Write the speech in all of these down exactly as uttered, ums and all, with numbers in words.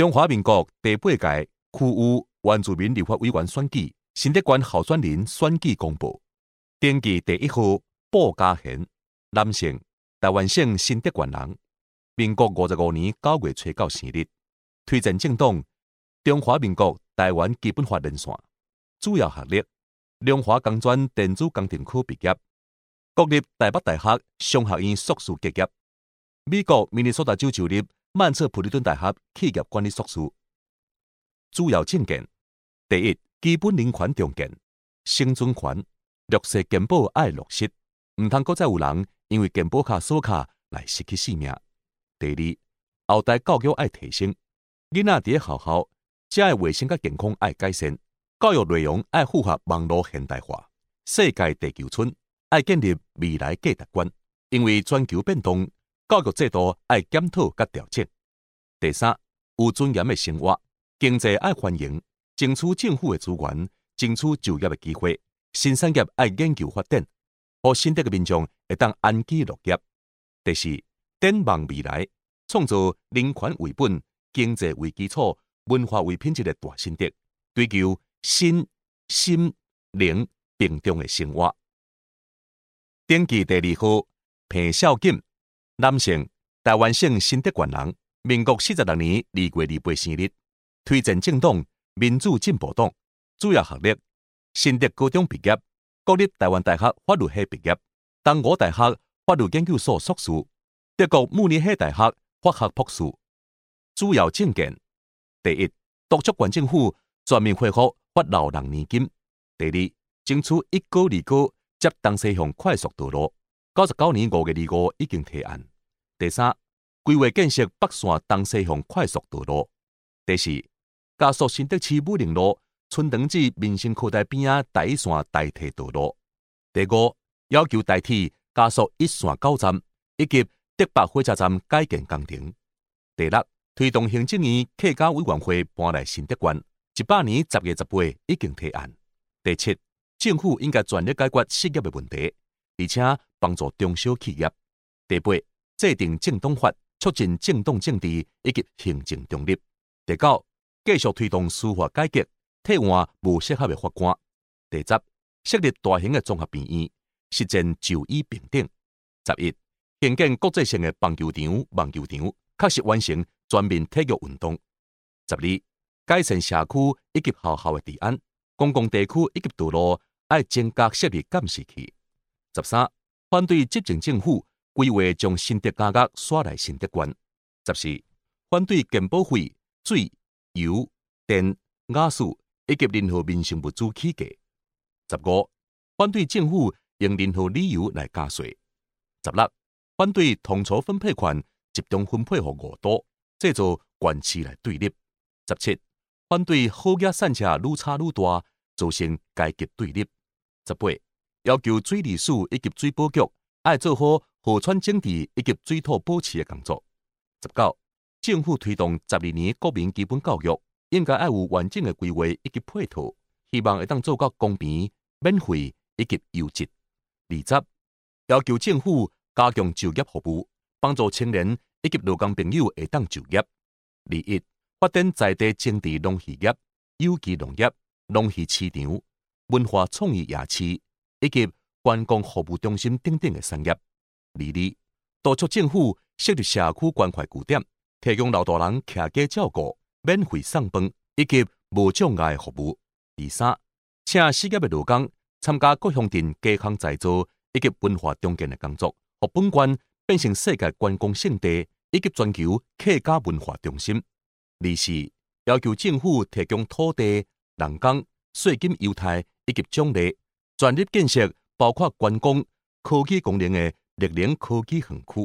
中华民国第八届区域原住民立法委员选举新德县候选人选举公布，登记第一号布家贤，男性，台湾省新德县人，民国五十五年九月初九生日，推荐政党中华民国台湾基本法连线，主要学历中华工专电子工程科毕业，国立台北大学商学院硕士结业，美国明尼苏达州就读曼彻普利顿大学企业管理硕士。主要政见：第一，基本人权重建，生存权，弱势健保爱落实，唔通搁再有人因为健保卡锁卡来失去性命。第二，后代教育爱提升，囡仔伫学校，遮的卫生甲健康爱改善，教育内容爱符合网络现代化。世界地球村爱建立未来价值观，因为全球变动，教育制度爱检讨甲调整。第三，有尊严的生活，经济爱繁荣，争取政府的资源，争取就业的机会，新产业爱研究发展，互新德的民众会当安居乐业。第四，展望未来，创造人权为本、经济为基础、文化为品质的大新德，追求身、心、灵并重的生活。登记第二号彭孝锦，男性，台湾省新德县人，民国四十六年二月二八生日，推荐政党民主进步党，主要学历新德高中毕业，国立台湾大学法律系毕业，东吴大学法律研究所硕士，德国慕尼黑大学法学博士。主要政见：第一，督促县政府全面恢复法老人年金；第二，争取一高二高接东西向快速道路，九十九年五月二五已经提案；第三，规划建设北线东西向快速道路；第四，加速新德市武陵路春藤至民生科大边仔第一线代替道路；第五，要求代替加速一线九站以及德北火车站改建工程；第六，推动行政院客家委员会搬来新德县，一百年十月十八已经提案；第七，政府应该全力解决失业的问题，而且帮助中小企业；第八，制定政党法，促进政党政治以及行政中立；第九，继续推动司法改革，替换无适合的法官；第十，设立大型的综合病院，实践就医平等；十一，兴建国际性的棒球场、网球场，确实完成全面体育运动；十二，改善社区以及学校的治安，公共地区以及道路爱增加设立监视器；十三，反对执政政府规划将新德加额刷来新德县；十四，反对健保费、水、油、电、瓦斯以及任何民生物资起价；十五，反对政府用任何理由来加税；十六，反对统筹分配权集中分配给五都，制造县市来对立；十七，反对好野散车愈差愈大，造成阶级对立；十八，要求水利署以及水保局爱做好河川整治以及水土保持的工作；十九，政府推动十二年国民基本教育，应该爱有完整的规划以及配套，希望会当做到公平、免费以及优质；二十，要求政府加强就业服务，帮助青年以及劳工朋友会当就业；二一，发展在地政治农渔业、有机农业、农渔市场、文化创意夜市以及观光服务中心等等的产业；二二，督促政府设立社区关怀据点，提供老大人徛家照顾、免费送饭以及无障碍服务；二三，请失业的劳工参加各乡镇街巷再造以及文化中建的工作，让本县变成世界观光胜地以及全球客家文化中心；二四，要求政府提供土地、人工、税金优待以及奖励，全力建设包括观光、科技功能的绿能科技园区。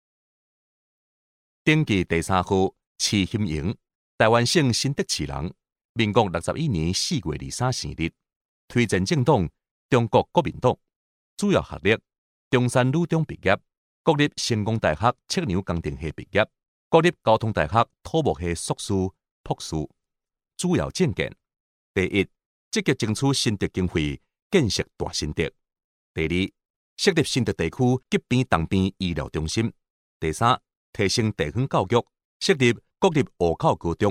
登记第三号池欣莹，台湾省新德市人，民国六十一年四月二三生日，推荐政党中国国民党，主要学历中山女中毕业，国立成功大学测量工程系毕业，国立交通大学土木系硕士、博士。主要政见：第一，积极争取新德经费，建设大新德；第二，设立新德地区急病重病医疗中心；第三，提升地方教育，设立国立湖口高中，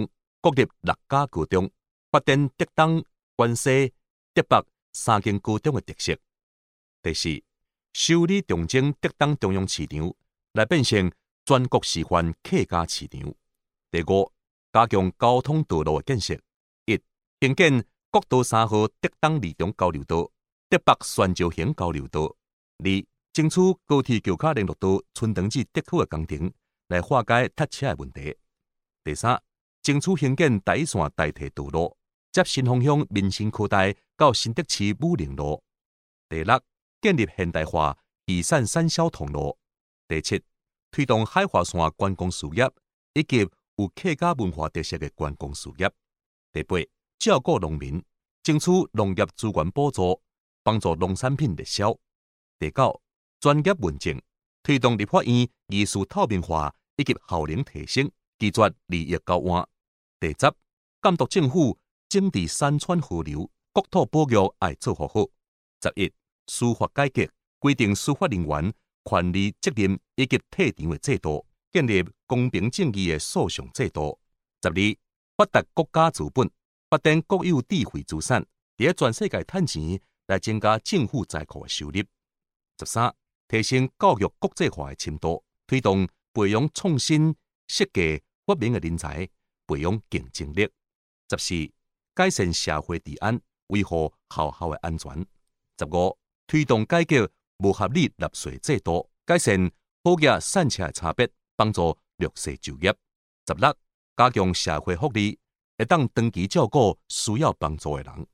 国立六家高中，发展浙东、关西、浙北三间高中的特色。第四，修理重整浙东中央市场，来变成全国示范客家市场。第五，加强交通道路的建设。一、兴建国道三号浙东二中交流道、浙北宣州型交流道。二、争取高铁桥卡联络道春藤至德区的工程，来化解塞车的问题。第三，争取兴建台一线代替道路，接新方向民生扩大到新德市武陵路。第六，建立现代化移山产销通路。第七，推动海华线观光事业以及有客家文化特色的观光事业。第八，照顾农民，争取农业资源补助，帮助农产品热销。第九，专业论证，推动立法院议事透明化以及效能提升，拒绝利益交换。第十，监督政府整治山川河流，国土保育爱做好好。十一，司法改革，规定司法人员权利、责任以及退场的制度，建立公平正义的诉讼制度。十二，发达国家资本，发展国有智慧资产，伫全世界趁钱，来增加政府财库的收入。十三，提升教育国际化的深度，推动培养创新、设计、发明的人才，培养竞争力。十四，改善社会治安，维护学校的安全。十五，推动改革无合理纳税制度，改善好业散车的差别，帮助弱势就业。十六，加强社会福利，会当长期照顾需要帮助的人。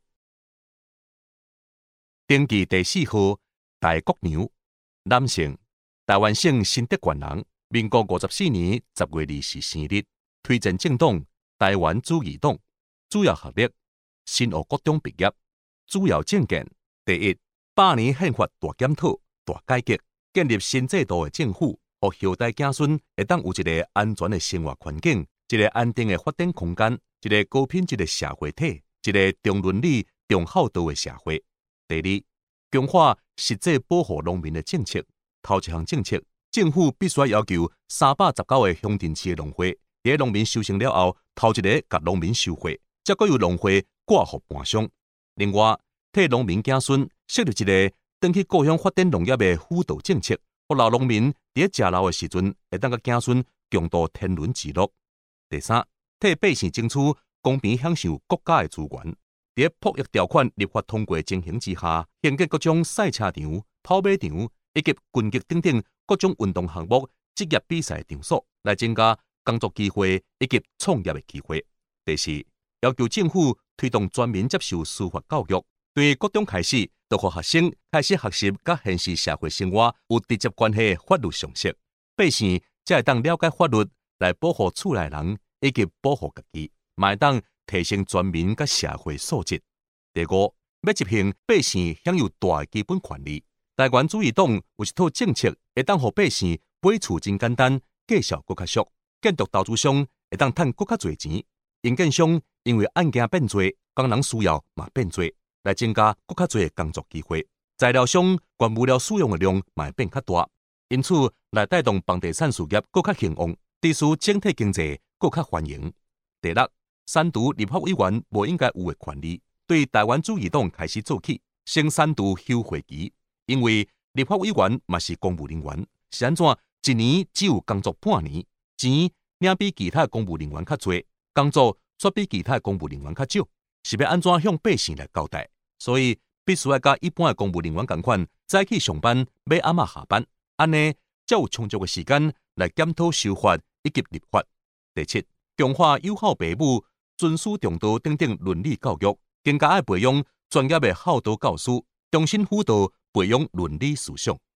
登记第四号大国娘，男性，台湾省新德县人，民国五十四年十月二日生日，推荐政党台湾主义党，主要学历新湖国中毕业，主要政见：第一，百年宪法大检讨、大改革，建立新制度的政府，让后代子孙会当有一个安全的生活环境，一个安定的发展空间，一个高品质的社会体，一个重伦理、重孝道的社会。第二，强化实际保护农民的政策。头一项政策，政府必须要要求三百十九个乡镇市的农会，在农民收成了后，头一个甲农民收回，再搁由农会挂予盘商。另外，替农民子孙设立一个登去故乡发展农业的辅导政策，让老农民伫食老的时阵，会当甲子孙共度天伦之乐。第三，替百姓争取公平享受国家的资源。在破译条款立法通过情形之下，兴建各种赛车场、跑马场以及拳击等等各种运动项目职业比赛场所，来增加工作机会以及创业的机会。第四，要求政府推动全民接受司法教育，对高中开始，就让学生开始学习甲现实社会生活有直接关系的法律常识，百姓才会当了解法律来保护厝内人以及保护家己，嘛会当提升全民甲社会素质。第五，要执行百姓享有大的基本权利。台湾主义党有一套政策，会当让百姓买厝真简单，计销搁较俗；建筑投资商会当赚搁较侪钱；营建商因为案件变多，工人需要嘛变多，来增加搁较侪工作机会；材料商原物料使用的量嘛会变较大，因此来带动房地产事业搁较兴旺，致使整体经济搁较繁荣。第六，删除立法委员无应该有的权利，对台湾主义党开始做起，先删除休会期，因为立法委员嘛是公务人员，是安怎一年只有工作半年，钱领比其他公务人员较多，工作却比其他公务人员较少，是要安怎向百姓来交代？所以必须要甲一般的公务人员同款，早起上班，要暗暝下班，安尼才有充足的时间来检讨修法以及立法。第七，强化友好父母、尊师重道等等伦理教育，更加爱培养专业的孝道教师，重新辅导培养伦理思想。